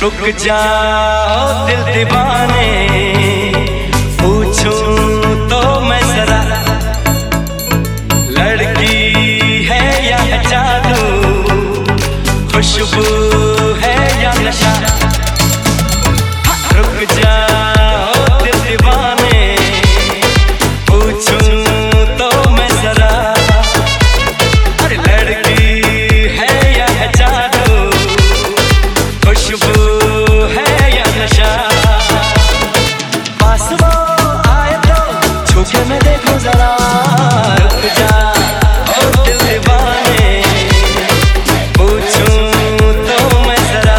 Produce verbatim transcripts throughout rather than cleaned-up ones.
रुक जाओ दिल दीवाने, पूछूं तो मैं जरा, लड़की है या जादू, खुशबू है या नशा। रुक जाओ दिल दीवाने, पूछूं तो मैं जरा, अरे लड़की है या जादू, खुशबू है या नशा। पास वो आए तो छू के मैं देखूं जरा, रुक जाओ दिल दीवाने, पूछूं तो मैं जरा।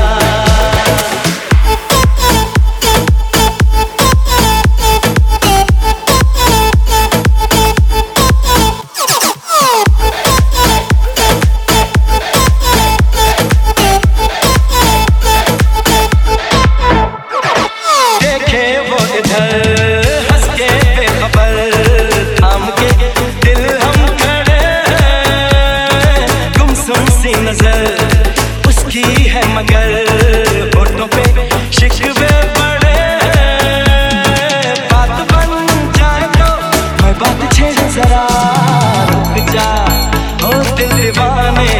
देखे वो इधर हंस के बेखबर, थाम के दिल हम खड़े हैं, गुमसुम सी नजर उसकी है मगर होठों पे शिकवे पड़े हैं। बात बन जाए तो मैं बात छेड़ जरा, रुक जा ओ दिल दीवाने,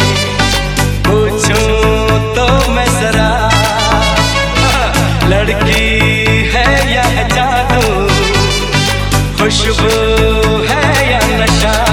पूछूं तो मैं जरा, लड़की है या जादू, खुशबू है या नशा।